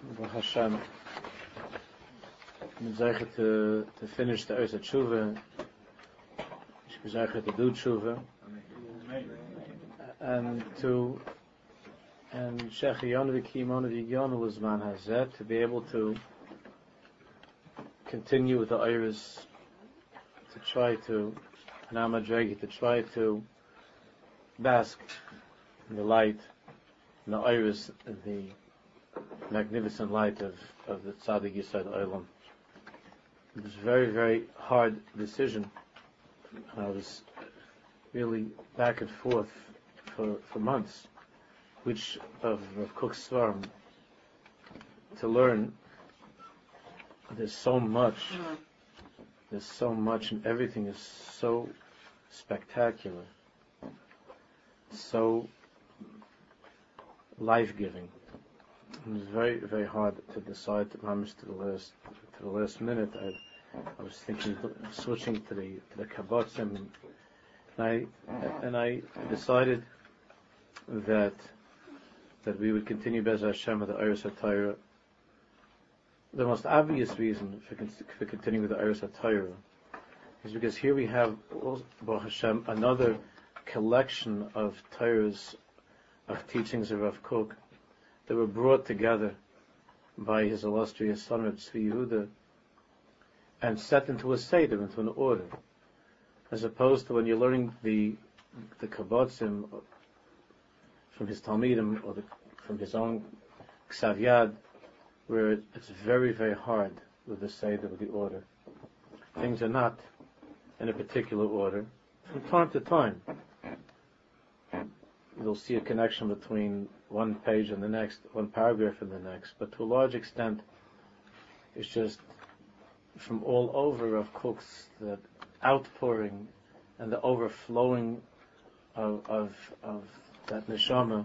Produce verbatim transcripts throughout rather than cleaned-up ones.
Baruch Hashem, I'm excited to, to finish the Eretz Tshuva. I'm excited to do Tshuva. And to, and Shech Yonu V'Kimonu V'Yonu Lizman Hazet, to be able to continue with the Iris, to try to, and Amadregi, to try to bask in the light, in the Iris, in the magnificent light of, of the Tzaddik Yisrael Olam. It was a very, very hard decision. I was really back and forth for, for months, which of Rav Kook's Svarim to learn. There's so much, there's so much, and everything is so spectacular, so life-giving. It was very, very hard to decide to manage to the last, to the last minute. I, I was thinking of switching to the to the kibbutzim, and I and I decided that that we would continue Bez Hashem with the Iris HaTorah. The most obvious reason for, for continuing with the Iris HaTorah is because here we have, Baruch Hashem, another collection of Torahs, of teachings of Rav Kook, that were brought together by his illustrious son, Reb Tzvi Yehuda, and set into a seder, into an order, as opposed to when you're learning the the kibbutzim from his talmidim or the, from his own ksav yad, where it's very, very hard with the seder, with the order. Things are not in a particular order. From time to time, you'll see a connection between one page and the next, one paragraph and the next, but to a large extent, it's just from all over of Kook's, the outpouring and the overflowing of of, of that neshama.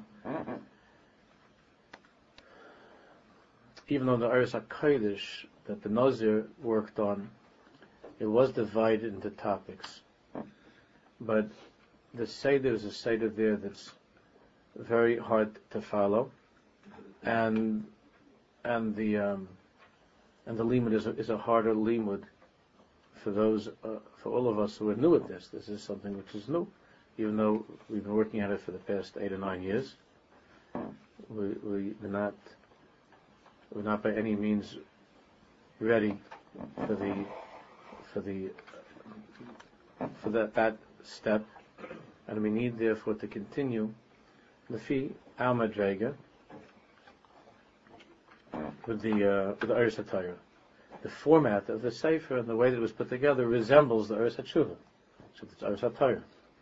Even though the Aris HaKodesh that the Nazir worked on, it was divided into topics, but the Seder is a Seder there that's very hard to follow, and and the um, and the limud is a, is a harder limud for those uh, for all of us who are new at this. This is something which is new, even though we've been working at it for the past eight or nine years. We we we're not we're not by any means ready for the for the for that that step, and we need therefore to continue Lefi Al Madrega with the uh, with the Iris HaTorah. The format of the Sefer and the way that it was put together resembles the Iris HaTshuva, so it's Iris HaTorah.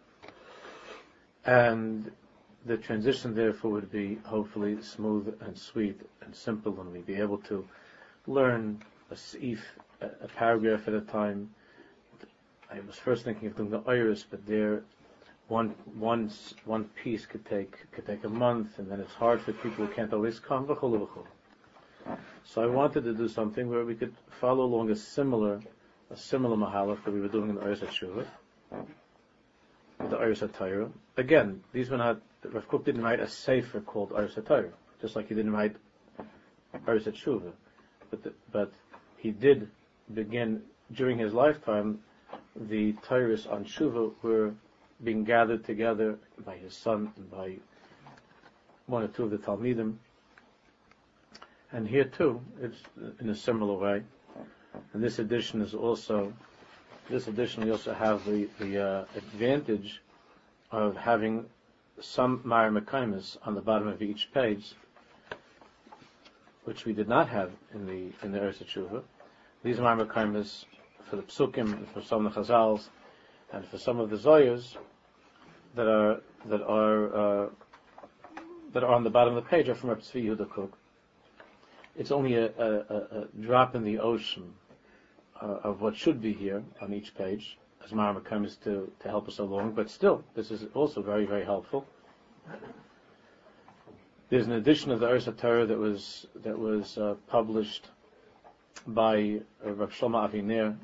And the transition therefore would be hopefully smooth and sweet and simple, and we'd be able to learn a seif, a, a paragraph at a time. I was first thinking of doing the Iris, but there One one one piece could take could take a month, and then it's hard for people who can't always come. So I wanted to do something where we could follow along a similar a similar mahalach that we were doing in the Iris HaTshuva, with the Iris HaTorah. Again, these were not. Rav Kook didn't write a sefer called Iris HaTorah, just like he didn't write Iris HaTshuva, but the, but he did begin during his lifetime. The Torahs on Shuva were being gathered together by his son and by one or two of the Talmidim. And here too, it's in a similar way. And this edition is also, this edition we also have the, the uh, advantage of having some Ma'ar Mekaymis on the bottom of each page, which we did not have in the in the Eretz Tshuva. These Ma'ar Mekaymis for the Psukim and for some of the Chazals and for some of the Zoyers that are that are uh, that are on the bottom of the page are from Reb Tzvi Yehuda Kook. It's only a, a, a drop in the ocean uh, of what should be here on each page, as Ma'ar comes to to help us along. But still, this is also very very helpful. There's an edition of the Iris HaTorah that was that was uh, published by uh, Rav Shlomo Aviner,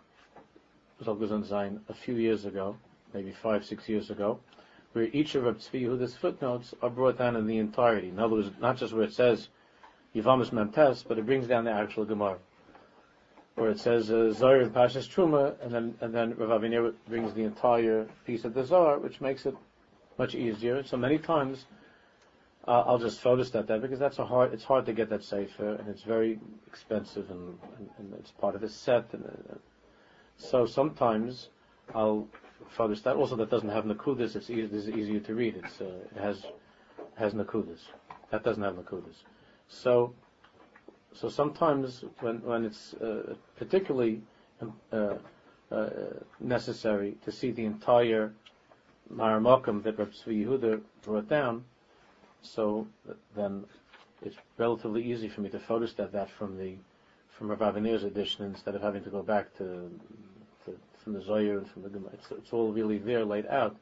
a few years ago, maybe five, six years ago, where each of Reb Tzvi Yehuda's footnotes are brought down in the entirety. In other words, not just where it says Yevamos Memtes, but it brings down the actual Gemara, where it says uh, Zohar and Pashas Truma, and then and then Rav Aviner brings the entire piece of the Zohar, which makes it much easier. So many times uh, I'll just photostat that because that's a hard. It's hard to get that sefer, and it's very expensive, and, and, and it's part of the set. And uh, so sometimes I'll photostat. Also, that doesn't have nakudas. It's easy, it's easier to read. It's uh, it has has nakudas. That doesn't have nakudas. So. So sometimes when when it's uh, particularly uh, uh, necessary to see the entire Maramakim that Rabbi Tzvi Yehuda brought down, so then it's relatively easy for me to photostat that from the from Rav Aviner's edition instead of having to go back to, to from the Zohar and from the Gemara. It's, it's all really there laid out,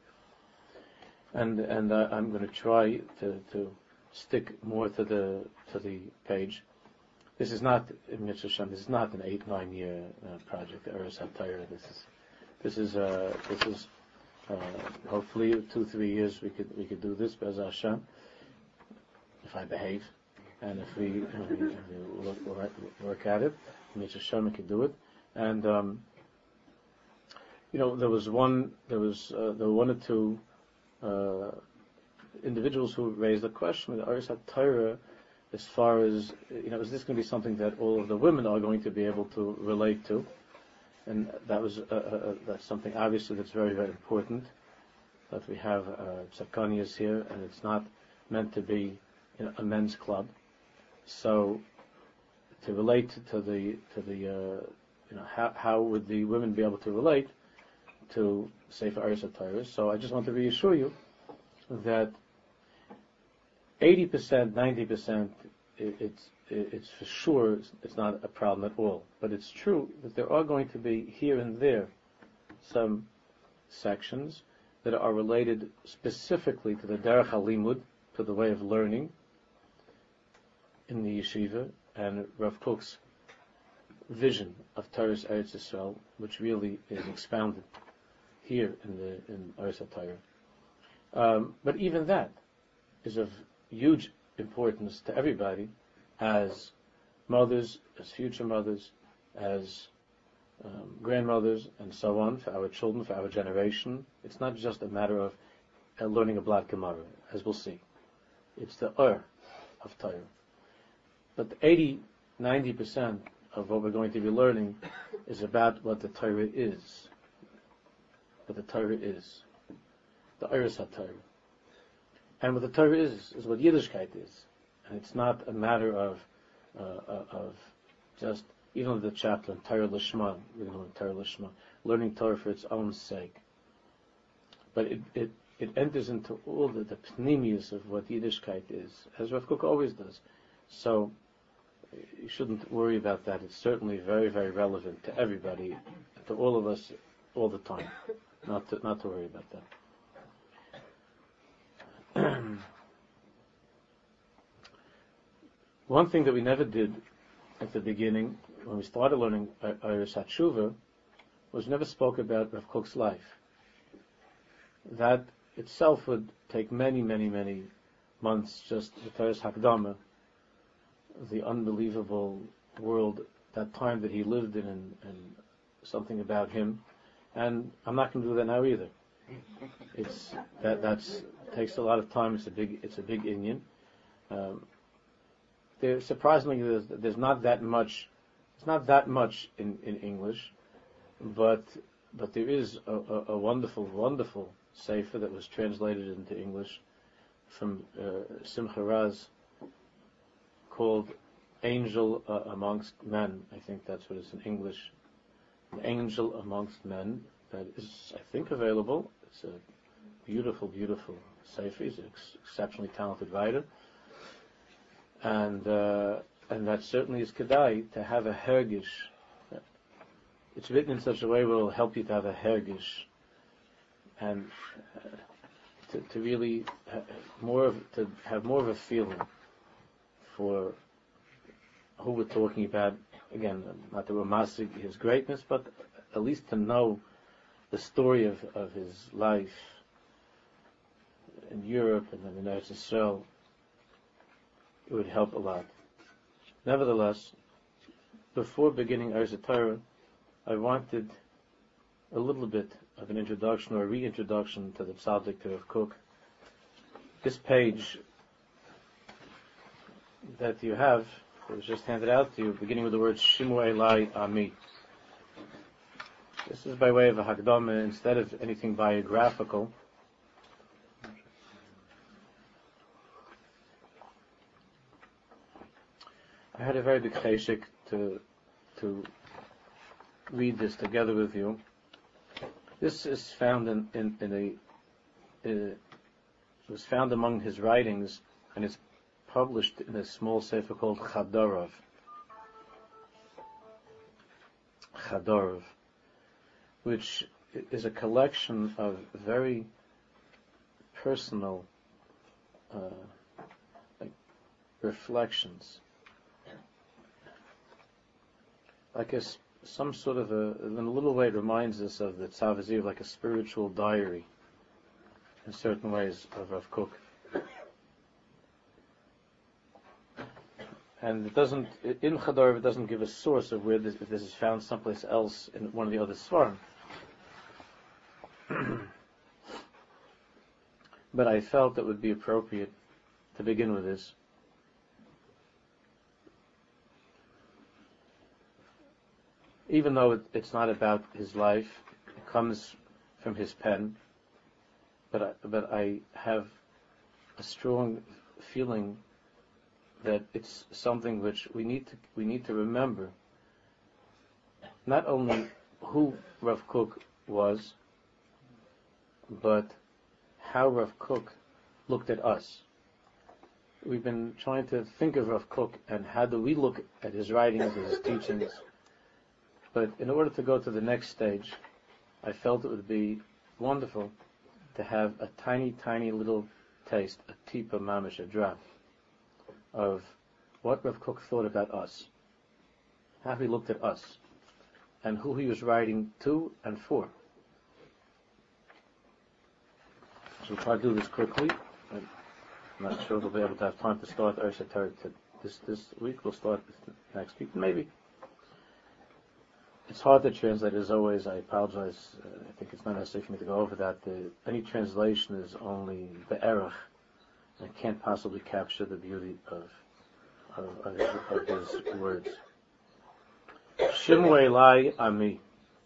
and and uh, I'm going to try to, to stick more to the to the page. This is not Mitzvah Shem. This is not an eight nine year uh, project. Eretz HaTorah. This is this is uh, this is uh, hopefully two three years we could we could do this. Be'ez Hashem, if I behave, and if we, if we, if we look, work, work at it, Mitzvah Shem, we could do it. And um, you know, there was one there was uh, there were one or two uh, individuals who raised a question with Eretz HaTorah. As far as, you know, is this going to be something that all of the women are going to be able to relate to? And that was uh, uh, that's something obviously that's very, very important, that we have uh, Tzadkanias here, and it's not meant to be, you know, a men's club. So to relate to the to the uh, you know how how would the women be able to relate to Sefer Eretz HaTorah? So I just want to reassure you that eighty percent, ninety percent, it's it's for sure it's not a problem at all. But it's true that there are going to be here and there some sections that are related specifically to the Derech HaLimud, to the way of learning in the yeshiva, and Rav Kook's vision of Torah's Eretz Yisrael, which really is expounded here in the in Eretz HaTorah. Um, but even that is of huge importance to everybody, as mothers, as future mothers, as um, grandmothers, and so on, for our children, for our generation. It's not just a matter of uh, learning a Blad Gemara, as we'll see. It's the Ur of Torah. But eighty, ninety percent of what we're going to be learning is about what the Torah is. What the Torah is. The Eretz HaTorah. And what the Torah is, is what Yiddishkeit is. And it's not a matter of uh, of just, even the chaplain, Torah Lishma, we're going to learn Torah Lishma, learning Torah for its own sake. But it, it, it enters into all the, the pnimius of what Yiddishkeit is, as Rav Kook always does. So you shouldn't worry about that. It's certainly very, very relevant to everybody, to all of us, all the time. Not to, not to worry about that. One thing that we never did at the beginning, when we started learning Eretz HaTshuva, was never spoke about Rav Kook's life. That itself would take many, many, many months, just the Torah's Hakdama, the unbelievable world, that time that he lived in, and, and something about him. And I'm not going to do that now either. It's that that's takes a lot of time. It's a big it's a big Indian. Um, there surprisingly there's, there's not that much. It's not that much in, in English, but but there is a, a, a wonderful wonderful sefer that was translated into English from uh, Simcha Raz, called "Angel uh, Amongst Men." I think that's what it's in English. An Angel Amongst Men, that is, I think, available. It's a beautiful, beautiful sefer. He's an ex- exceptionally talented writer, and uh, and that certainly is kedai to have a hergish. It's written in such a way where it will help you to have a hergish, and uh, to, to really ha- more of, to have more of a feeling for who we're talking about. Again, not that we're masking his greatness, but at least to know the story of, of his life in Europe and then in Eretz Yisrael, it would help a lot. Nevertheless, before beginning Eretz Torah, I wanted a little bit of an introduction or a reintroduction to the Tzaddik to Rav Kook. This page that you have, it was just handed out to you, beginning with the words Shimu Elai Ami. This is by way of a Hakdama instead of anything biographical. I had a very big cheshik to to read this together with you. This is found in, in, in a uh, it was found among his writings, and it's published in a small sefer called Chadorov. Chadorov, which is a collection of very personal uh, like reflections, like a, some sort of a, in a little way it reminds us of the Tzav V'Ziv, like a spiritual diary, in certain ways, of Rav Kook. And it doesn't, in Chadorov, it doesn't give a source of where this, if this is found someplace else in one of the other Svarim. But I felt it would be appropriate to begin with this. Even though it, it's not about his life, it comes from his pen, but I, but I have a strong feeling that it's something which we need to we need to remember. Not only who Rav Kook was, but how Rav Kook looked at us. We've been trying to think of Rav Kook and how do we look at his writings and his teachings. But in order to go to the next stage, I felt it would be wonderful to have a tiny, tiny little taste, a tipa mamish, a drop, of what Rav Kook thought about us, how he looked at us, and who he was writing to and for. So we'll try to do this quickly. I'm not sure we'll be able to have time to start Eretz Torah this this week. We'll start next week, maybe. It's hard to translate, as always. I apologize. Uh, I think it's not necessary for me to go over that. The, any translation is only the erech, and it can't possibly capture the beauty of of, of, his, of his words. Shimu Elai Ami.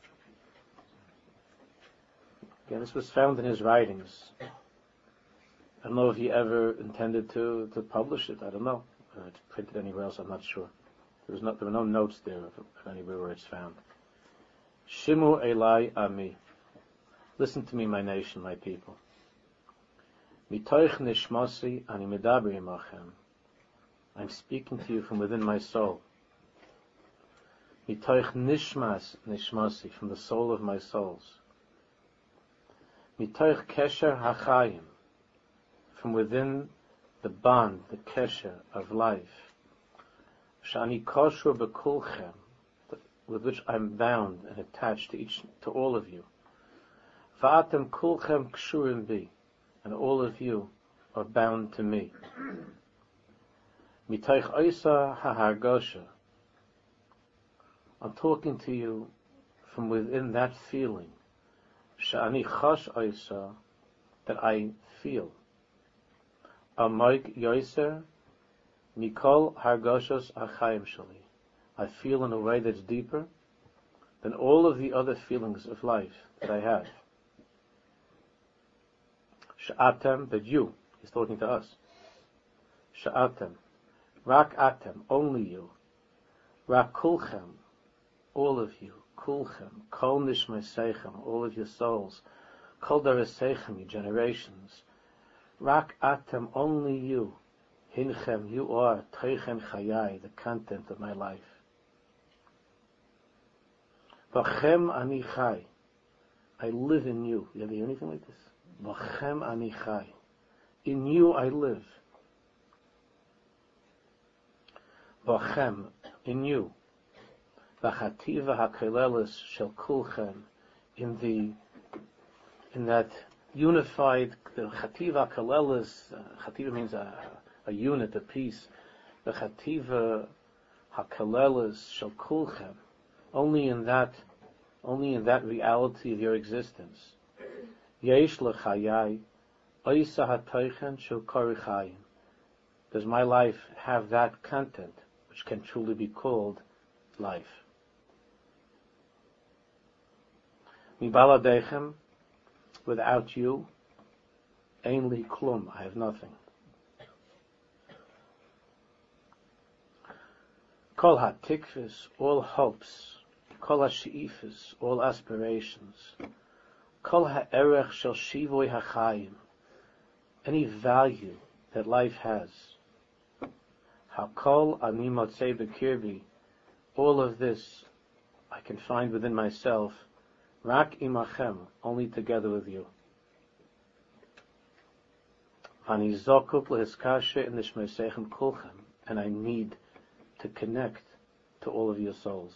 Again, this was found in his writings. I don't know if he ever intended to, to publish it. I don't know. Uh, it's printed anywhere else. I'm not sure. There was not. There were no notes there of, of anywhere where it's found. Shimu Elai Ami. Listen to me, my nation, my people. Mitoich nishmasi ani medabri imachem. I'm speaking to you from within my soul. Mitoich nishmas nishmasi, from the soul of my souls. Mitoich kesher hachayim, from within the bond, the kesher of life. Shani koshur bekulchem, with which I'm bound and attached to each, to all of you. Va'atem kulchem kshurim bi, and all of you are bound to me. Mitaych oisa hahargosha, I'm talking to you from within that feeling. Sha'ani chash oisa, that I feel. Amoik yoiser mikol hargoshos achayim shali, I feel in a way that's deeper than all of the other feelings of life that I have. Sha'atem, but you, he's talking to us. Sha'atem, rak atem, only you. Rak kulchem, all of you. Kulchem, kol nishmei seichem, all of your souls. Kol dareseichem, your generations. Rak atem, only you. Hinchem, you are teichen chayai, the content of my life. Bachem ani chai, I live in you. You ever hear anything like this? Bachem ani chai, in you I live. Bachem, in you. Bachativa hakelelis shel kulchem, in the, in that unified, the chativa kalelis, uh, chativa means a, a unit, a piece. The chativa kalelas shel kulchem, only in that, only in that reality of your existence. Yesh lechayai, oisa hatoichen shel korichayim. Does my life have that content, which can truly be called life? Mi baladechem, without you, ein li klum, I have nothing. Kol ha-tikvis, all hopes, kol ha-she'ifis, all aspirations, kol ha-erech shel shivoi ha-chayim, any value that life has, ha-kol ani motzei b'kirbi, all of this I can find within myself, rak imachem, only together with you. Ani zokuk lehiskashe nishmeseichem kulchem, and I need to connect to all of your souls.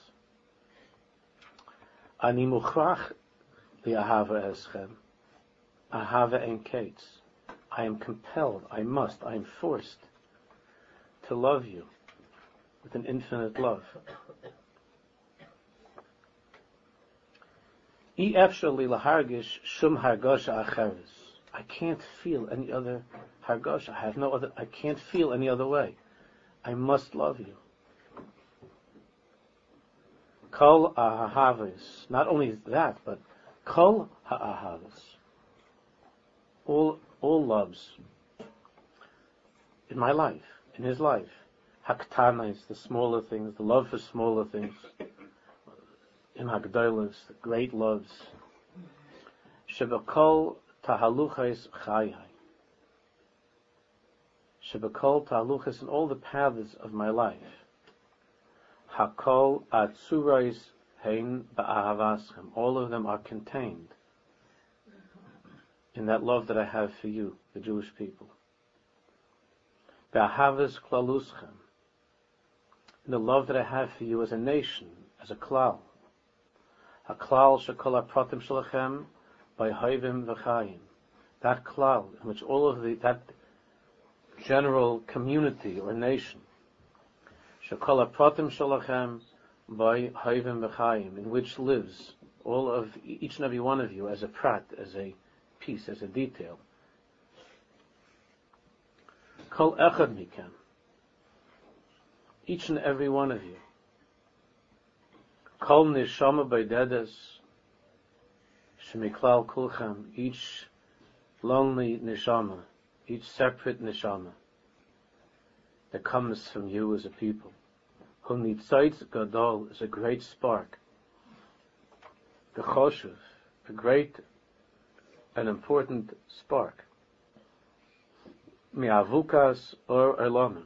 Ani muchrach li'ahava eschem, ahava en kates. I am compelled, I must, I am forced to love you with an infinite love. I efshar li lahargish shum hargosha acheres. I can't feel any other hargosha. I have no other, I can't feel any other way. I must love you. Kol ahavis. Not only that, but kol ha'ahavis. All, all loves in my life, in his life. Haktanis, the smaller things, the love for smaller things. In Hagdolos, the great loves. Shebakol tahaluchas chayai. Shebakol tahaluchas, in all the paths of my life. Hakol atzurais hein ba'ahavaschem. All of them are contained in that love that I have for you, the Jewish people. Ba'ahavas klaluschem. In the love that I have for you as a nation, as a klal. Haklal shekol hapratim shalachem by hoivim v'chayim. That klal, in which all of the, that general community or nation, shekol hapratim shalachem by hoivim v'chayim, in which lives all of, each and every one of you as a prat, as a piece, as a detail. Kol echad mikem. Each and every one of you. Kol neshama b'dedes shemiklal kulchem. Each lonely neshama, each separate neshama that comes from you as a people. Hu nitzaitz gadol is a great spark. The choshev, a great and important spark. Mi'avukas or elamim.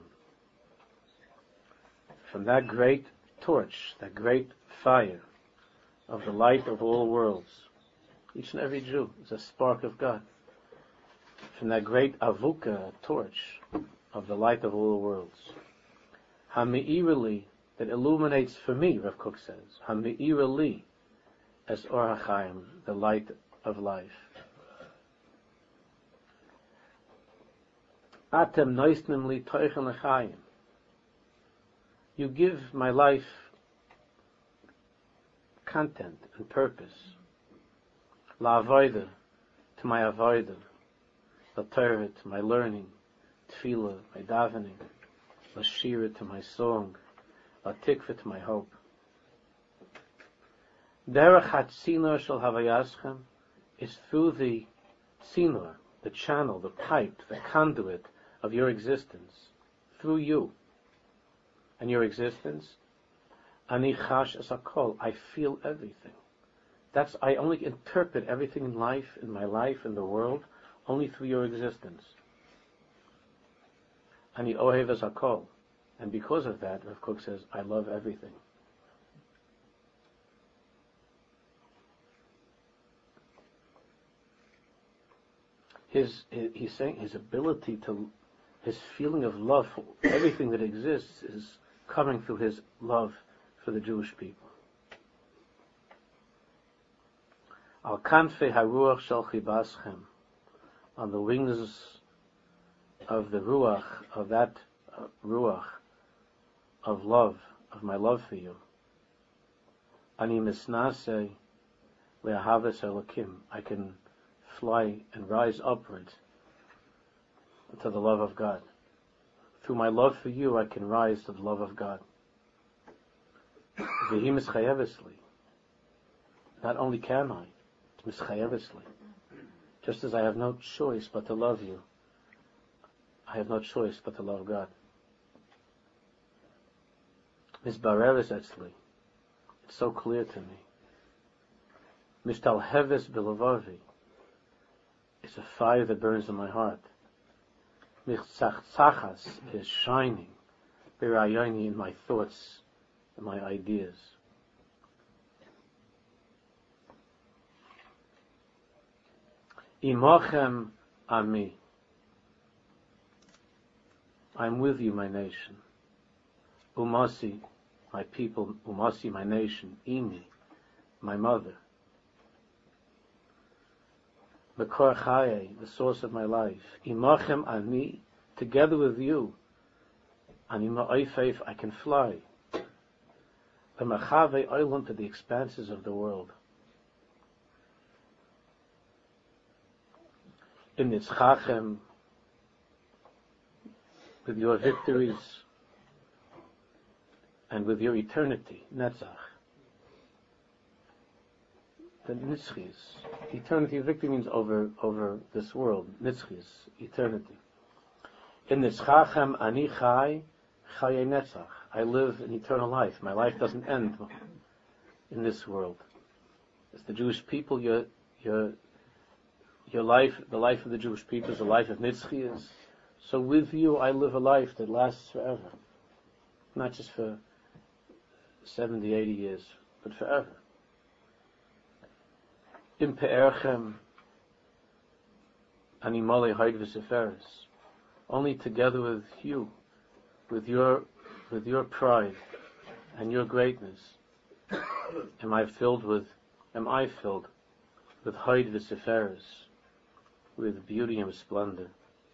From that great torch, that great fire of the light of all worlds. Each and every Jew is a spark of God. From that great avuka, torch of the light of all the worlds. Hami'irali, that illuminates for me, Rav Kook says. Hami'irali, as Or HaChaim, the light of life. Atem noisnim li toichen l'chayim. You give my life content and purpose. La avoida, to my avoida. La Torah, to my learning. Tefillah, my davening. La shira, to my song. La tikva, to my hope. Derech hatzinor shel havayaschem is through the tzinor, the channel, the pipe, the conduit of your existence, through you and your existence. Ani chash es hakol, I feel everything. That's, I only interpret everything in life, in my life, in the world, only through your existence. Ani ohev es hakol, and because of that, Rav Kook says, I love everything. His, his, he's saying his ability to, his feeling of love for everything that exists is coming through his love for the Jewish people. Al kanfei haruach shel chibaschem, on the wings of the ruach, of that uh, ruach, of love, of my love for you. Ani misnase le'ahavas elokim. I can fly and rise upwards to the love of God. Through my love for you, I can rise to the love of God. V'hi mischayevesli. Not only can I, it's mischayevesli. Just as I have no choice but to love you, I have no choice but to love God. Misbareres etzli. It's so clear to me. Mishtalheves bilavavi. It's a fire that burns in my heart. Michtzachas is shining. Birayoni in my thoughts and my ideas. Imochem ami. I'm with you, my nation. Umasi, my people. Umasi, my nation. Imi, my mother. Mekor Chaye, the source of my life. Imochem ani, together with you. Ani ma'oifeif, I can fly. L'machave oilum, to the expanses of the world. In Nitzchachem, with your victories, and with your eternity, Netzach. The Nitzchis. Eternity, victory means over over this world. Nitzchis, eternity. In Nitzchachem ani chai, chaye netzach. I live an eternal life. My life doesn't end in this world. As the Jewish people, your your your life, the life of the Jewish people is a life of Nitzchis. So with you, I live a life that lasts forever. Not just for seventy, eighty years, but forever. Im pe'erchem ani mole haid v'seferes. Only together with you, with your with your pride and your greatness, am I filled with am I filled with haid v'seferes, with beauty and splendor.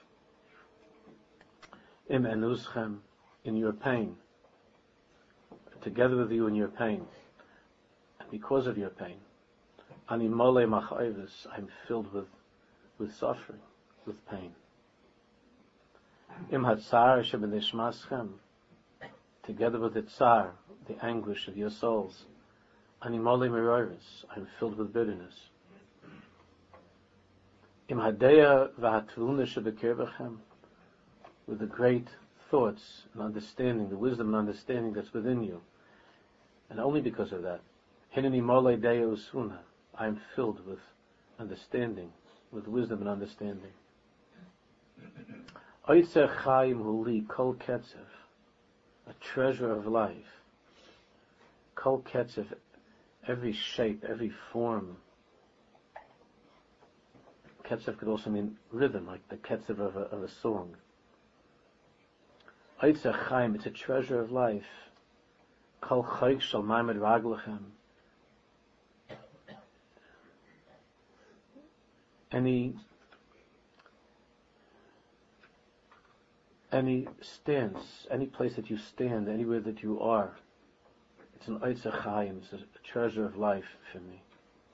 Im enuschem, in your pain, together with you in your pain, and because of your pain. Ani mole machayves, I'm filled with, with suffering, with pain. Im hatzar shebenishmaschem, together with the tsar, the anguish of your souls. Ani mole meroiris, I'm filled with bitterness. Im hadeya v'hatvuna shebekirvechem, with the great thoughts and understanding, the wisdom and understanding that's within you. And only because of that. Hineni mole deya usuna, I am filled with understanding, with wisdom and understanding. Oitzer chayim huli kol ketzev, a treasure of life. Kol ketzev, every shape, every form. Ketzev could also mean rhythm, like the ketzev of a, of a song. Oitzer chayim, it's a treasure of life. Kol chayk shal maimed raglachem. Any any stance, any place that you stand, anywhere that you are, it's an Oitzer Chaim, it's a treasure of life for me.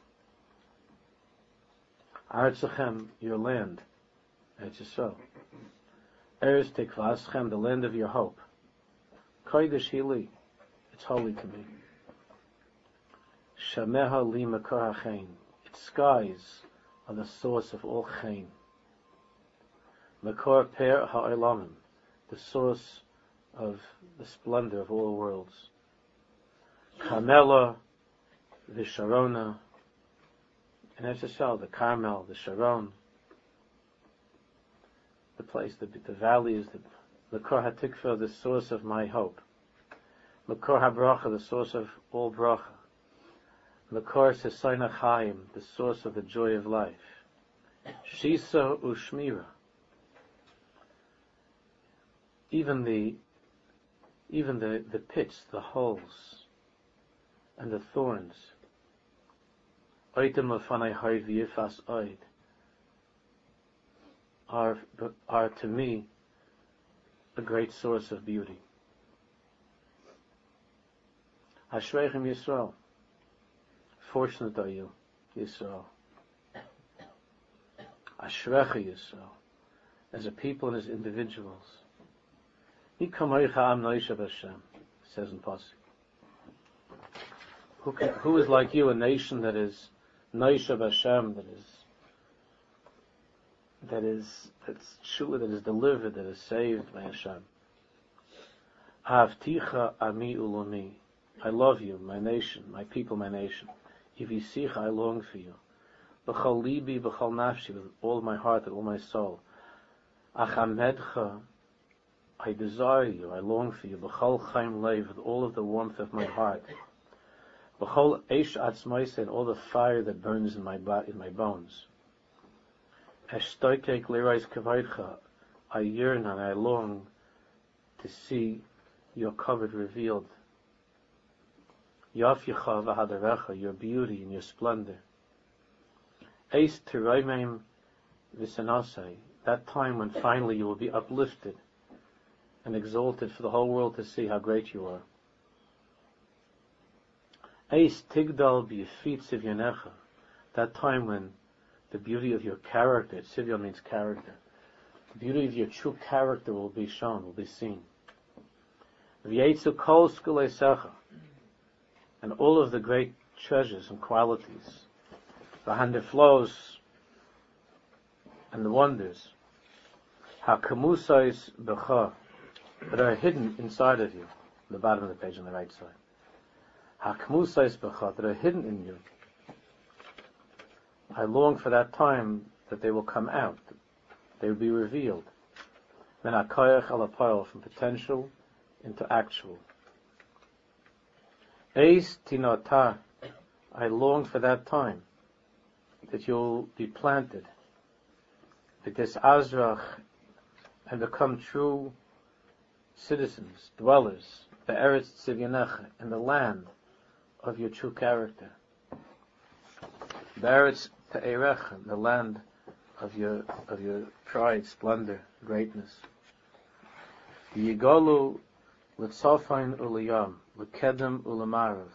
Artzachem, your land, it's so. Eretz Tikvaschem, the land of your hope. Kodesh Hili, it's holy to me. Shameha li makor hachein, its skies are the source of all chen. Makor per ha'olamim, the source of the splendor of all worlds. Carmela, the Sharona, and as I said, the Carmel, the Sharon, the place, the, the valley is the Makor HaTikva, the source of my hope. Makor HaBracha, the source of all bracha. Makor Sesoina Chaim, the source of the joy of life. Shisa Ushmira, even the even the, the pits, the holes, and the thorns. Oitem afanai haid v'yifas oid are are to me a great source of beauty. Ashreichem Yisrael. Fortunate are you, Yisrael. Ashrecha Yisrael. As a people and as individuals. Ikamoicha am noishav Hashem, says in Pasuk. Who, can, who is like you, a nation that is noishav Hashem, that is that is that's true, that is delivered, that is saved by Hashem. Avticha ami ulami. I love you, my nation, my people, my nation. Ivisicha, I long for you. B'chal libi, b'chal nafshi, with all my heart and all my soul. Achamedcha, I desire you, I long for you. B'chal chaim leiv, with all of the warmth of my heart. B'chol eish atzmaisa, and all the fire that burns in my bo- in my bones. Eshtoikek lirais kavaydcha, I yearn and I long to see your covered revealed. Yafyecha v'hadarecha, your beauty and your splendor. Eis teroimim v'sanasai, that time when finally you will be uplifted and exalted for the whole world to see how great you are. Eis tigdal b'yefit sivyonecha, that time when the beauty of your character, sivyon means character, the beauty of your true character will be shown, will be seen. V'yetzu kol skuleisecha, and all of the great treasures and qualities, the hand flows and the wonders, hakamusais b'cha, that are hidden inside of you, the bottom of the page on the right side. Hakamusais b'cha, that are hidden in you. I long for that time that they will come out, they will be revealed. Then hakoyach alapayel, from potential into actual. Eis tinota, I long for that time that you'll be planted, this azrach, and become true citizens, dwellers, the eretz tzivyonecha, in the land of your true character. The eretz te'erecha, the land of your of your pride, splendor, greatness. Yigalu l'tzofain uliyam, l'kedem ulamarav.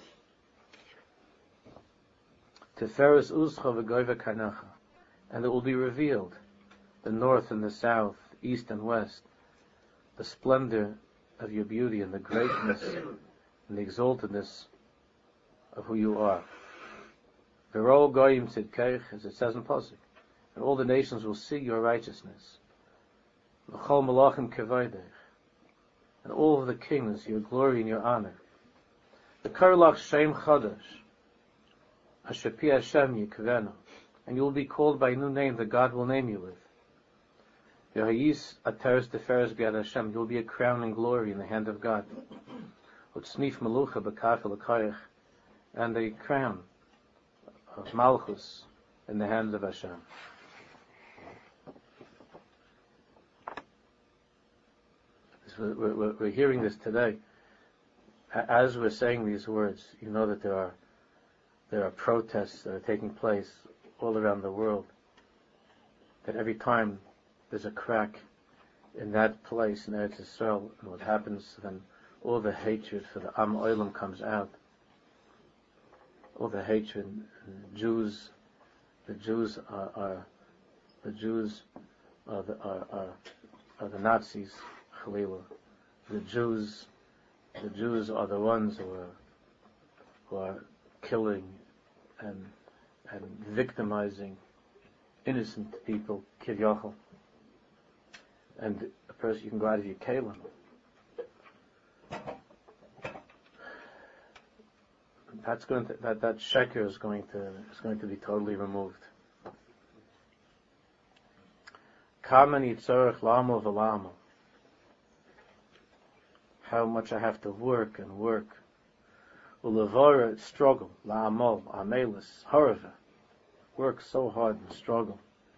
Teferes uzcha v'goyva kanecha, and it will be revealed, the north and the south, east and west, the splendor of your beauty and the greatness and the exaltedness of who you are. V'ro goyim tzidkeich, as it says in Pasuk, and all the nations will see your righteousness. V'chol malachim kevaydech, and all of the kings, your glory and your honor. The karlach shem chadash, asher pi Hashem yikvenu, and you will be called by a new name that God will name you with. V'hayis ateres teferes b'yad Hashem, you will be a crown and glory in the hand of God. Utsnif melucha b'kaf l'kayach, and a crown of malchus in the hands of Hashem. We're, we're, we're hearing this today. As we're saying these words, you know that there are there are protests that are taking place all around the world. That every time there's a crack in that place in Eretz Yisrael, and what happens, then all the hatred for the Am Olam comes out. All the hatred, and Jews, the Jews are, are the Jews are the, are, are, are the Nazis. The Jews, the Jews are the ones who are who are killing and and victimizing innocent people, kivyachol. And a person, you can go out of your kalim. That's going to that that sheker is going to is going to be totally removed. Kamani tzorech lamo v'lamo. How much I have to work and work. Ulavara, struggle. La'amol, amelis, harava. Work so hard and struggle.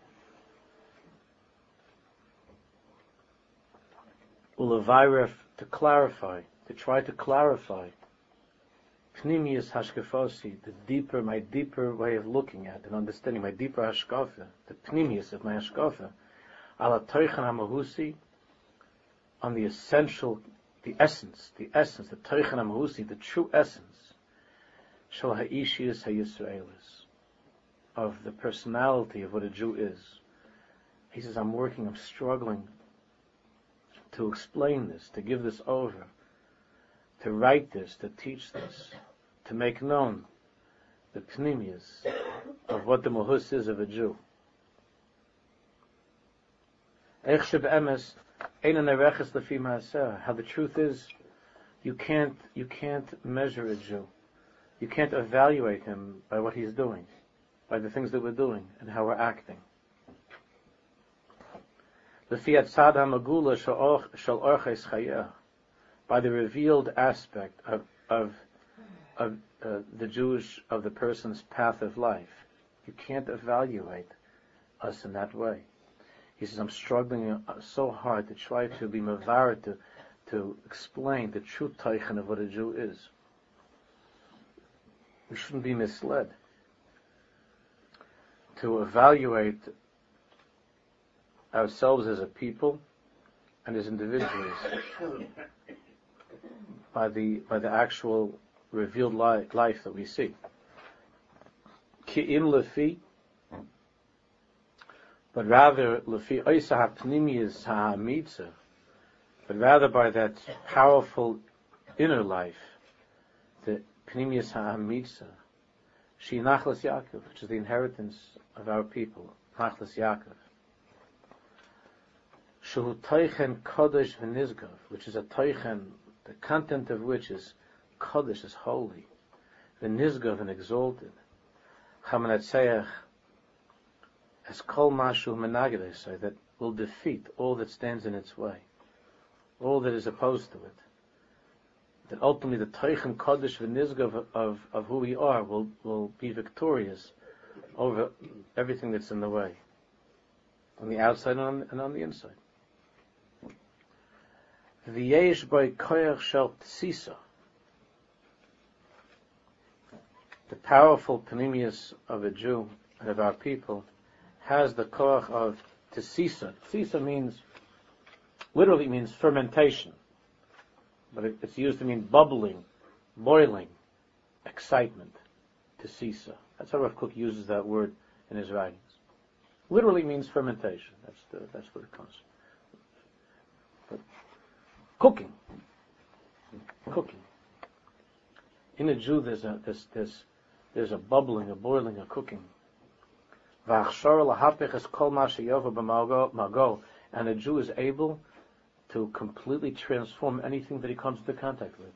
Ulaviref, to clarify, to try to clarify. Pnimius hashkafasi, the deeper, my deeper way of looking at and understanding, my deeper hashkafa, the pnimius of my hashkafa. Ala toichan hamahusi, on the essential the essence, the essence, the Teichen HaMahusi, the true essence, Shal Ha'ishiyas HaYisraelis, of the personality of what a Jew is. He says, I'm working, I'm struggling to explain this, to give this over, to write this, to teach this, to make known the pnimius of what the Mahus is of a Jew. How the truth is, you can't you can't measure a Jew. You can't evaluate him by what he's doing, by the things that we're doing and how we're acting. By the revealed aspect of of of uh, the Jewish of the person's path of life, you can't evaluate us in that way. He says, I'm struggling so hard to try to be mavar, to, to explain the true teichen of what a Jew is. We shouldn't be misled. To evaluate ourselves as a people and as individuals by the by the actual revealed li- life that we see. Ki'im lefi, but rather lefi oisa ha'pnimiyas ha'amitza, but rather by that powerful inner life, the pnimiyas ha'amitza, she nachlas Yaakov, which is the inheritance of our people, nachlas Yaakov. Shehu teichen kodesh v'nizgav, which is a teichen, the content of which is kodesh, is holy, v'nizgav, and exalted. Chamanatzeach, as kol mashu menaged, say, that will defeat all that stands in its way, all that is opposed to it. That ultimately the teichen kodesh v'nizgav of, of who we are will, will be victorious over everything that's in the way, on the outside and on, and on the inside. V'yesh by koyach shel tsisa, the powerful pnimius of a Jew and of our people has the koach of tsisa. Tsisa means, literally means fermentation, but it, it's used to mean bubbling, boiling, excitement. Tsisa. That's how Rav Kook uses that word in his writings. Literally means fermentation. That's the, that's what it comes from. But cooking, cooking. In a Jew, there's a there's there's there's a bubbling, a boiling, a cooking. And a Jew is able to completely transform anything that he comes into contact with.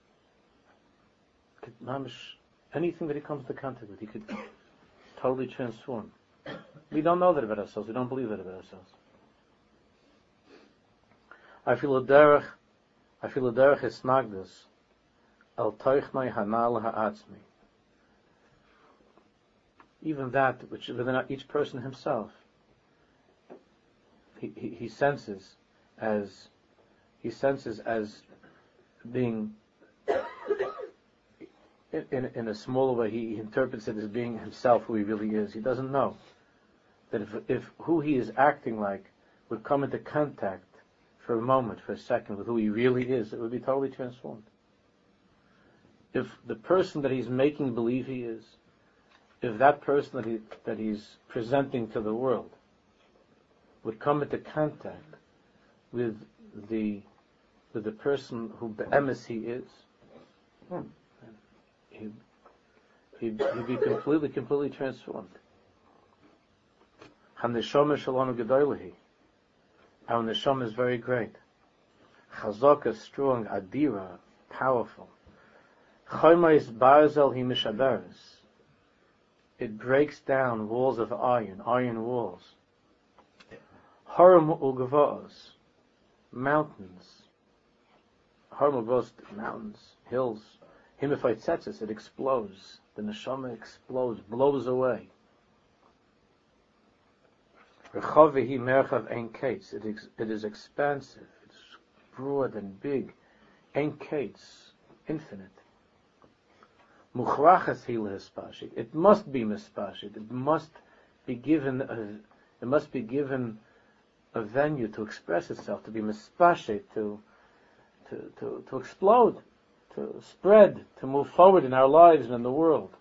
Anything that he comes into contact with, he could totally transform. We don't know that about ourselves. We don't believe that about ourselves. I feel a derech, I feel a derech esnagdus, al toichnai hanal ha'atzmi. Even that which within each person himself, he, he, he senses as he senses as being in, in, in a smaller way. He, he interprets it as being himself, who he really is. He doesn't know that if if who he is acting like would come into contact for a moment, for a second, with who he really is, it would be totally transformed. If the person that he's making believe he is, if that person that he that he's presenting to the world would come into contact with the with the person who be'emes he is, he'd, he'd, he'd be completely, completely transformed. Haneshama shalom gedolehi. Our neshama is very great. Chazaka, strong, adira, powerful. Chomais barzel hi mishaberes. It breaks down walls of iron, iron walls. Haram ugavos, mountains. Haram ugavos, mountains, hills. Himifait tzetzes, it explodes. The neshama explodes, blows away. Rechavehi merchav ein kates. It is it is expansive. It's broad and big. Ein kates, infinite. Muchrachas hi lehispashit. It must be mispashit. It must be given a, it must be given a venue to express itself, to be mispashit, to to, to, to explode, to spread, to move forward in our lives and in the world.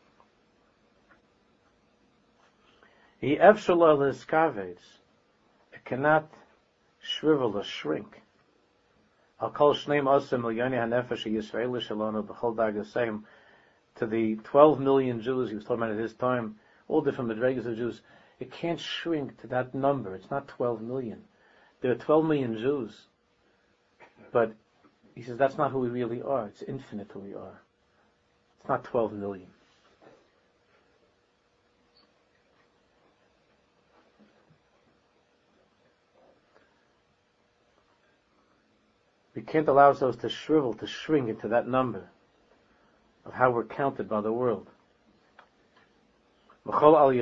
He efshalal iskavets. It cannot shrivel or shrink. I'll call Shneim Asim Milyoni HaNefesh Yisraeli Shalonu B'chol Dagasayim, to the twelve million Jews he was talking about at his time, all different madrigas of Jews. It can't shrink to that number. It's not twelve million. There are twelve million Jews, but he says that's not who we really are. It's infinite who we are. It's not twelve million. We can't allow ourselves to shrivel, to shrink into that number of how we're counted by the world. In all of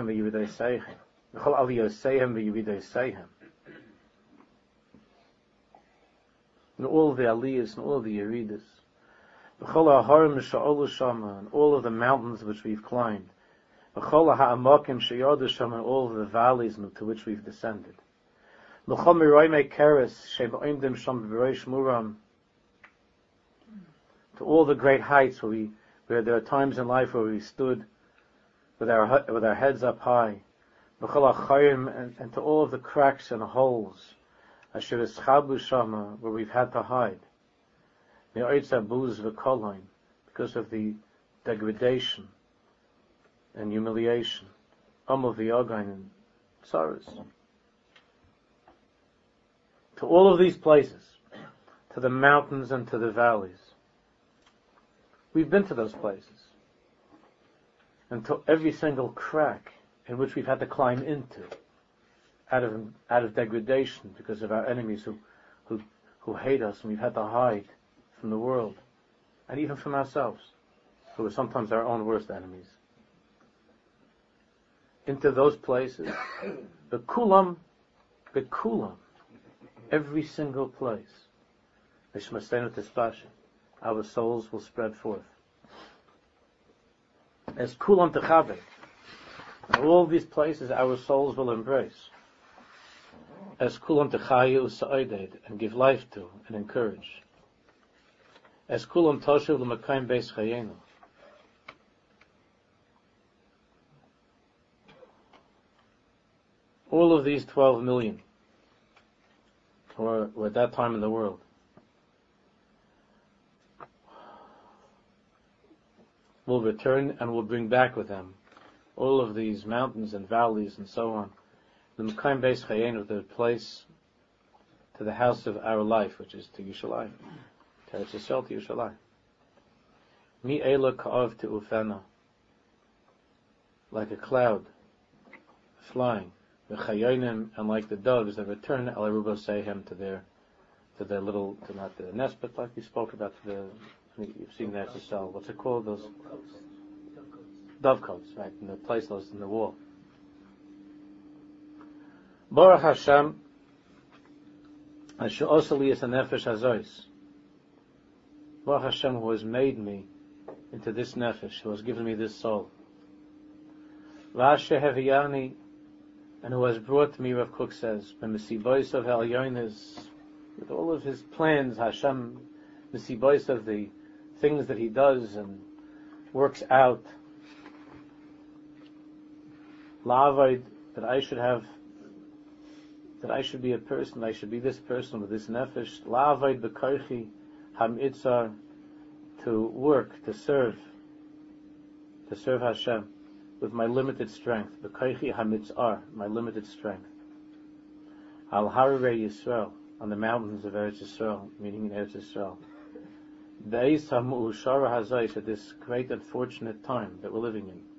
the aliyahs and all of the yeridas, and all of the mountains which we've climbed, and all of the valleys to which we've descended. To all the great heights where we, where there are times in life where we stood with our with our heads up high, and, and to all of the cracks and holes, where we've had to hide, because of the degradation and humiliation, of the Again and sorrows. To all of these places, to the mountains and to the valleys. We've been to those places. And to every single crack in which we've had to climb into, out of out of degradation because of our enemies who, who, who hate us, and we've had to hide from the world, and even from ourselves, who are sometimes our own worst enemies. Into those places, the kulam, the kulam, every single place, our souls will spread forth. As kulam techabe, all these places our souls will embrace. As kulam techayu u'sa'oded, and give life to and encourage. As kulam toshuv l'makayim beis chayenu. All of these twelve million, or at that time in the world, will return and will bring back with them all of these mountains and valleys and so on. The Mekayim Beis Chayenu, the place, to the house of our life, which is to Yerushalayim, to Eretz Yisrael, to Yerushalayim. Mi Eila Ka'av to Ufena, like a cloud flying, the Chayonim, and like the doves that return Al Aruba Sehem to their to their little, to not the nest, but like we spoke about, to the, you've seen that to sell. What's it called? Those dovecotes, right? In the place those in the wall. Baruch Hashem, Asher Osali is a nefesh hazois. Baruch Hashem, who has made me into this nefesh, who has given me this soul. V'asher Heviyani, and who has brought me, Rav Kook says, B'mesibois of El Yonis, with all of his plans, Hashem, Mesibois of the things that he does and works out, La'avoid, that I should have, that I should be a person, I should be this person with this nefesh, La'avoid b'koichi ham'itzar, to work, to serve, to serve Hashem with my limited strength, b'koichi hamitzar, my limited strength. Al harei Yisrael, on the mountains of Eretz Yisrael, meaning in Eretz Yisrael. Be'ez ha'mu'ushara hazayis, at this great unfortunate time that we're living in.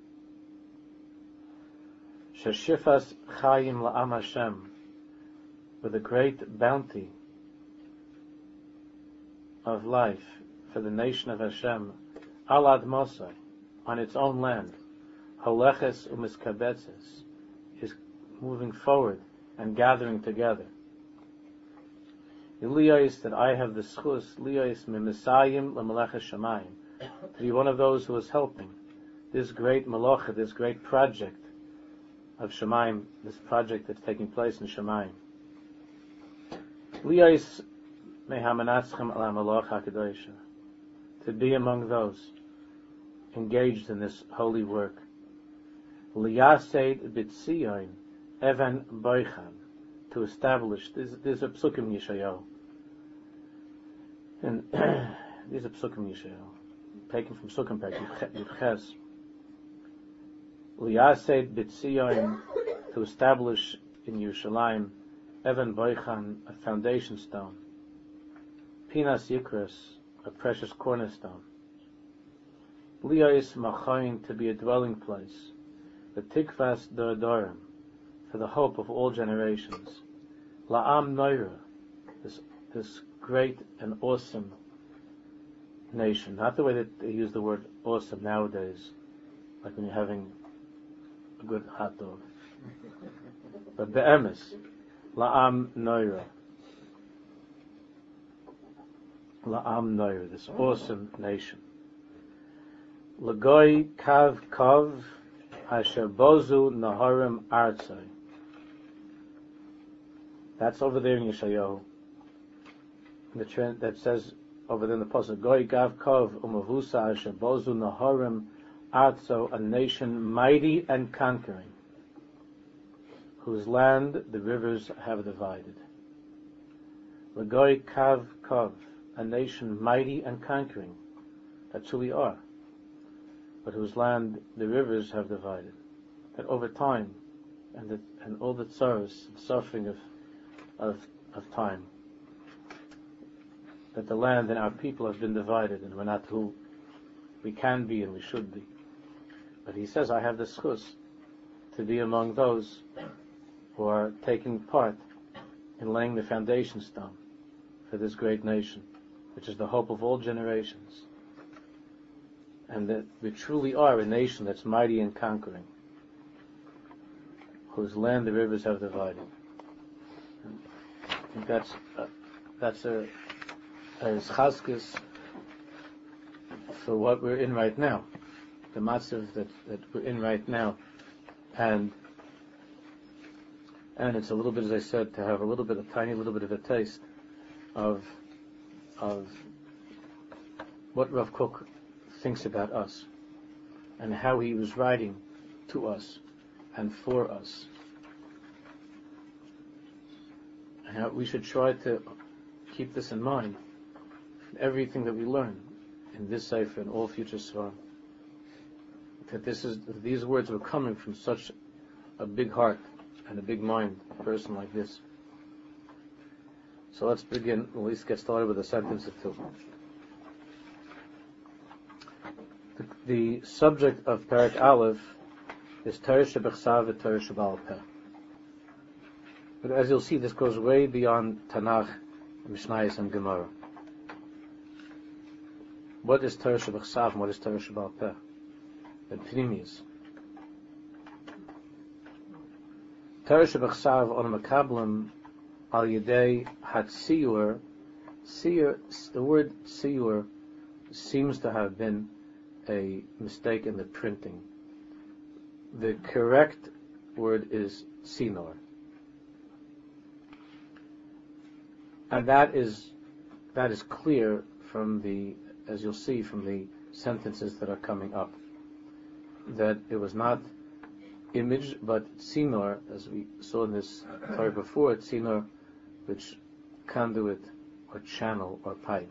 Sheshifas chayim la'am Hashem, with a great bounty of life for the nation of Hashem, al admosai, on its own land, haleches u'miskabetzes, is moving forward and gathering together. Liyos, that I have the schus, liyos mimisayim l'meleches shamayim, to be one of those who is helping this great malacha, this great project of Shamayim, this project that's taking place in Shamayim. Liyos Mehamenatzchem ala malach hakadosh, to be among those engaged in this holy work. Liyased b'tzion even boichan, to establish. These are psukim Yeshayahu, and these are psukim Yeshayahu, taken from Psukim Perek Yudches. Liyased b'tzion, to establish in Yerushalayim, even boichan, a foundation stone. Pinas Yikras, a precious cornerstone. Liyais Machayin, to be a dwelling place. The Tikvas Doradorim, for the hope of all generations. La'am Noira, this this great and awesome nation. Not the way that they use the word awesome nowadays, like when you're having a good hot dog. But be'emes, La'am Noira. La'am Noir, this awesome nation. L'goy kav kav asher bozu naharim artzai. That's over there in Yeshayahu. The trend that says over there in the pasuk, Goy kav kav umavusa asher bozu naharim artzo, a nation mighty and conquering, whose land the rivers have divided. L'goy kav kav, a nation mighty and conquering. That's who we are. But whose land the rivers have divided. That over time, and the, and all the sorrows, the suffering of, of of time, that the land and our people have been divided, and we're not who we can be and we should be. But he says, I have the schus to be among those who are taking part in laying the foundation stone for this great nation, which is the hope of all generations, and that we truly are a nation that's mighty and conquering, whose land the rivers have divided. I think that's uh, that's a, a chazkes for what we're in right now, the matzav that, that we're in right now, and and it's a little bit, as I said, to have a little bit, a tiny little bit of a taste of of what Rav Kook thinks about us, and how he was writing to us and for us, and how we should try to keep this in mind in everything that we learn in this Sefer and all future Svarim. That this is that these words were coming from such a big heart and a big mind, a person like this. So let's begin, at least get started with a sentence or two. The, the subject of Perek Aleph is Torah Shebechsav and Torah Sheba'al Peh. But as you'll see, this goes way beyond Tanakh, Mishnayos, and Gemara. What is Torah Shebechsav and what is Torah Sheba'al Peh? And Pnimius. Torah Shebechsav on Makablim Al Yedei Hatziyur. Siyur, the word Siyur seems to have been a mistake in the printing. The correct word is Sinor. And that is that is clear from the, as you'll see from the sentences that are coming up, that it was not image, but Sinor, as we saw in this Torah before, it's Sinor, which conduit or channel or pipe.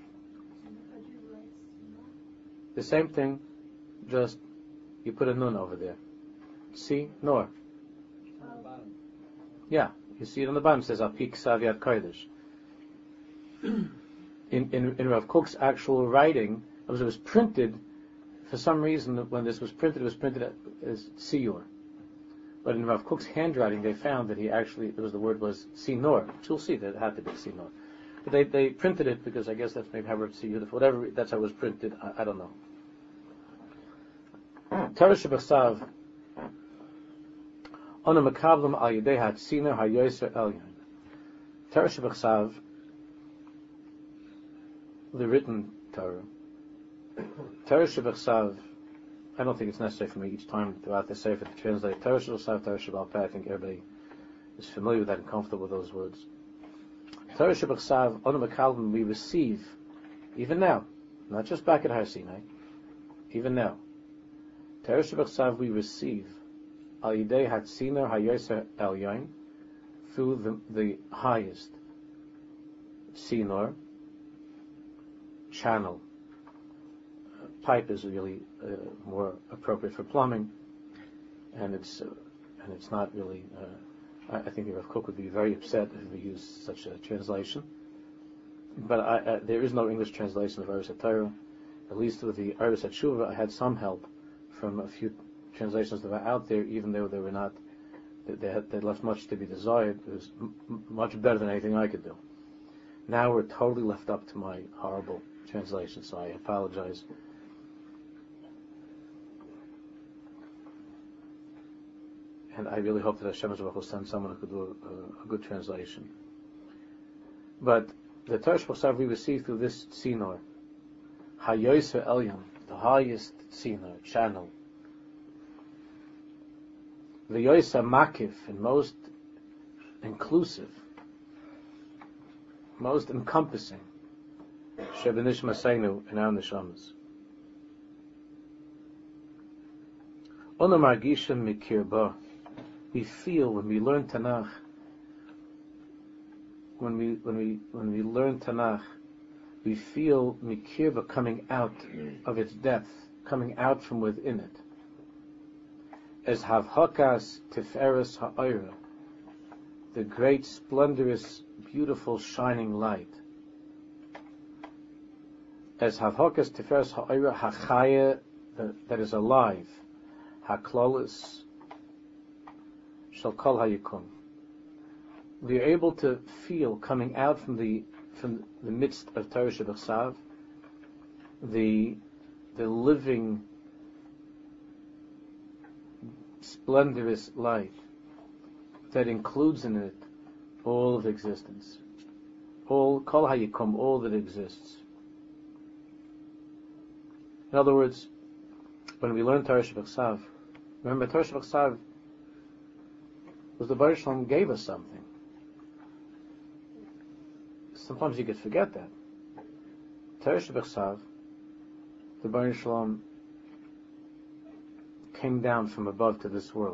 The same thing, just you put a nun over there. See, nor. Yeah, you see it on the bottom. It says Apik Saviat Kodesh. In, in in Rav Kook's actual writing, it was, it was printed. For some reason, when this was printed, it was printed as Siyur. But in Rav Kook's handwriting, they found that he actually, it was the word was Sinor. Which you'll see that it had to be Sinor. But they, they printed it because I guess that's maybe how it's Siyur. Whatever, that's how it was printed. I, I don't know. Torah Shebechsav Ona Makablam Al Yedei Hatziner HaYoser Elyon. Torah Shebechsav, the written Torah. Torah Shebechsav, I don't think it's necessary for me each time throughout the Sefer to translate Torah Shebechsav, Torah Sheba'al Peh. I think everybody is familiar with that and comfortable with those words. Torah Shebachsav, Onu Mekalvim, we receive, even now, not just back at Har Sinai, even now. Torah Shebachsav we receive, Al Yidei Hatzinar HaYoser Elyon, through the, the highest Sinor, channel. Uh, pipe is really uh, more appropriate for plumbing, and it's uh, and it's not really. Uh, I, I think the Rav Kook would be very upset if we use such a translation. But I, uh, there is no English translation of Aris HaTorah. At least with the Aris HaTshuva, I had some help from a few translations that were out there, even though they were not. They, had, they left much to be desired. It was m- much better than anything I could do. Now we're totally left up to my horrible translation, so I apologize. And I really hope that Hashem will send someone who could do a, a good translation. But the Torah Shebachsav we receive through this Sinor, HaYoser Elyon, the highest Sinor, channel, the Yoser Makif, and most inclusive, most encompassing, Shebenish Maseinu, in our Neshamas. Ono Margishim Mikirba, we feel when we learn Tanakh, when we when we when we learn Tanakh, we feel Mikirba coming out of its depth, coming out from within it. As Havhakas Tiferes Ha'ira, the great, splendorous, beautiful, shining light. As Havhakas Tiferes Ha'ira Hachaya, that is alive, Haklolis Shall Kol Hayikum. We are able to feel coming out from the from the midst of Torah Shebachsav the the living, splendorous light that includes in it all of existence, all Kol Hayikum, all that exists. In other words, when we learn Torah Shebachsav, remember Torah Shebachsav was the Baruch Shalom gave us something. Sometimes you could forget that. Torah Shebachsav, the Baruch Shalom came down from above to this world.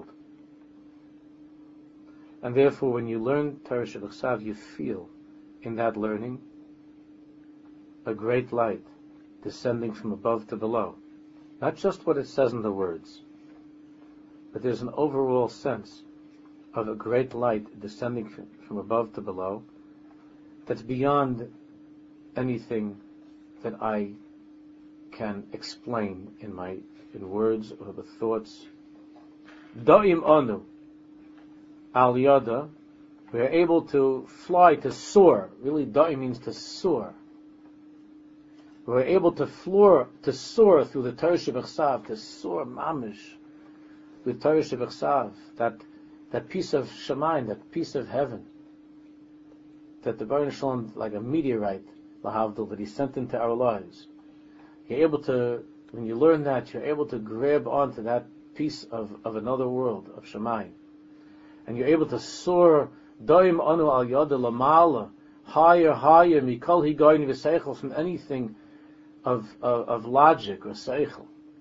And therefore, when you learn Torah Shebachsav, you feel in that learning a great light descending from above to below. Not just what it says in the words, but there's an overall sense of a great light descending from, from above to below that's beyond anything that I can explain in my in words or with thoughts. Da'im anu al yada, we are able to fly, to soar. Really, da'im means to soar. We're able to floor, to soar through the Torah Shebachsav, to soar mamish with Torah Shebachsav, that that piece of Shemayim, that piece of heaven, that the Baruch Shalom, like a meteorite, lahavdil, that He sent into our lives. You're able to, when you learn that, you're able to grab onto that piece of, of another world, of Shemayim. And you're able to soar, Doim anu al yada lamala, higher, higher, mikol higoyin v'seichel, from anything of, of, of logic or seichel.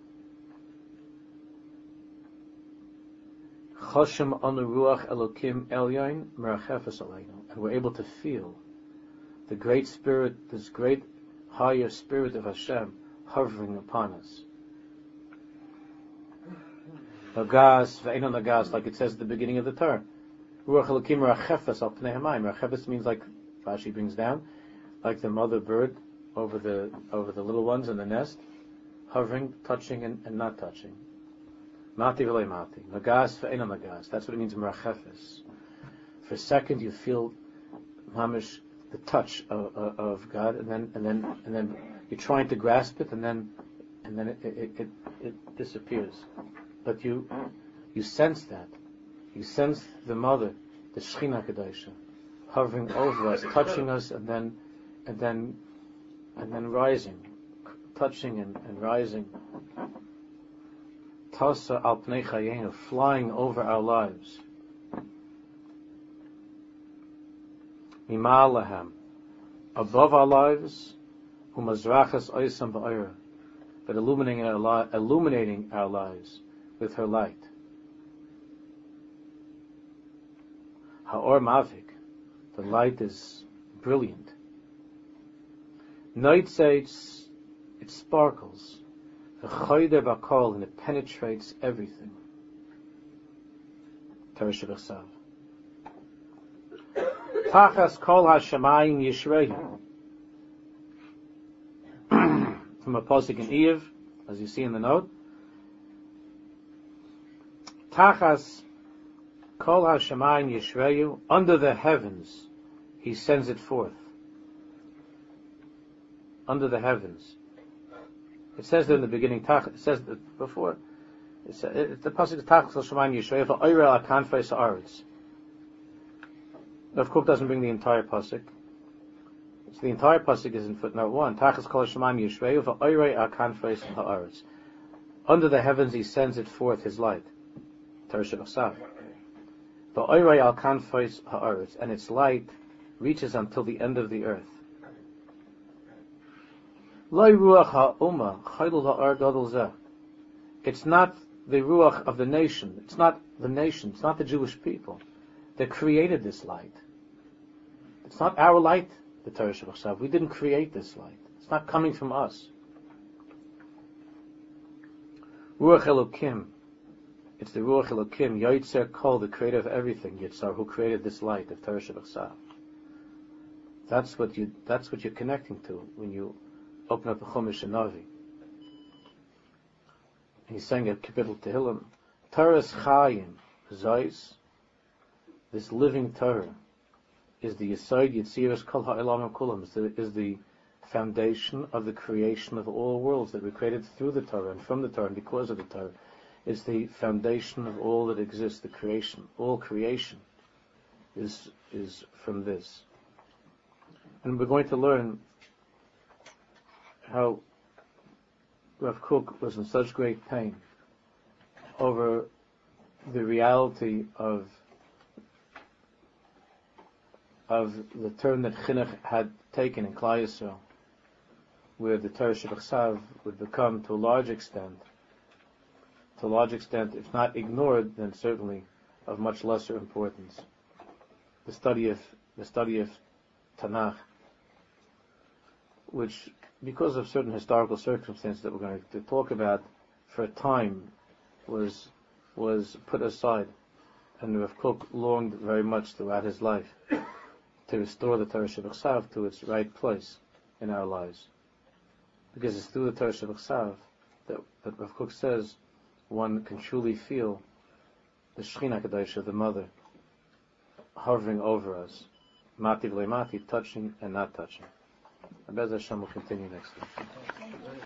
Choshem anu ruach elokim elyon merachefes aleinu, and we're able to feel the great spirit, this great higher spirit of Hashem hovering upon us. Nagas ve'eno nagas, like it says at the beginning of the Torah. Ruach elokim merachefes al pnei hamayim. Merachefes means, like Rashi brings down, like the mother bird over the over the little ones in the nest, hovering, touching, and, and not touching. Mati v'lei mati. Nagas ve'eno nagas. That's what it means, merachefes. For a second, you feel mamish, the touch of, of, of God, and then and then and then you're trying to grasp it, and then and then it it, it, it disappears. But you you sense that. You sense the mother, the Shechina Kedosha, hovering over us, touching us, and then and then and then rising, touching and, and rising. Tasa al pnei chayenu, flying over our lives. Mimalahem, above our lives, Umazrachas Oisam Ba'ira, but illuminating our, li- illuminating our lives with her light. Ha'or Mavik, the light is brilliant. Night says it sparkles, v'choyder b'kol, and it penetrates everything. Torah Shabbat. Tachas kol hashamayim yishrehu. From a pasuk in Eiv, as you see in the note. Tachas kol hashamayim yishrehu, under the heavens, he sends it forth. Under the heavens. It says there in the beginning, it says that before, it's, it's the pasuk Tachas kol hashamayim yishrehu, v'oira al kanfei ha'aretz. Rav Kook doesn't bring the entire pasuk. So the entire pasuk is in footnote one. Tachas kol hashamayim yishrehu va'oirei al kanfeis ha'aretz. Under the heavens he sends it forth his light. Torah Shabbat. Va'oirei al kanfeis ha'aretz, and its light reaches until the end of the earth. Loi ruach ha'umah chaylul ha'ar gadol zeh. It's not the ruach of the nation. It's not the nation. It's not the Jewish people that created this light. It's not our light, the Torah Shabbat. We didn't create this light. It's not coming from us. Ruach Elokim. It's the Ruach Elokim, Yoitzer Kol, the creator of everything, Yitzhar, who created this light of Torah Shabbat. That's what you. That's what you're connecting to when you open up the Chumash and Navi. He's saying at Kapitel Tehillim, Torah's Chayim, Zois, this living Torah, is the Yesod Yitziras Kol Ha'olam Kulam, is the foundation of the creation of all worlds that were created through the Torah and from the Torah and because of the Torah. It's the foundation of all that exists, the creation. All creation is is from this. And we're going to learn how Rav Kook was in such great pain over the reality of of the turn that Chinuch had taken in Klal Yisrael, where the Torah Shabbat would become, to a large extent, to a large extent, if not ignored, then certainly of much lesser importance. The study of the study of Tanakh, which, because of certain historical circumstances that we're going to talk about, for a time was was put aside, and Rav Kook longed very much throughout his life to restore the Torah Shabbat to its right place in our lives. Because it's through the Torah Shabbat that, that Rav Kook says one can truly feel the Shechina Kadosh of the Mother hovering over us, mati v'le mati, touching and not touching. And Bez Hashem will continue next week.